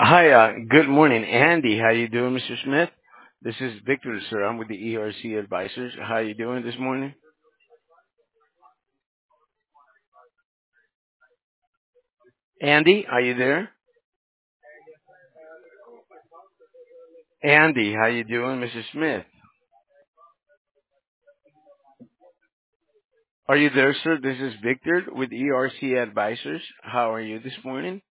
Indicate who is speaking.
Speaker 1: Hi, good morning, Andy. How you doing, Mr. Smith? This is Victor, sir. I'm with the ERC Advisors. How you doing this morning? Andy, are you there? Andy, how you doing, Mr. Smith? Are you there, sir? This is Victor with ERC Advisors. How are you this morning?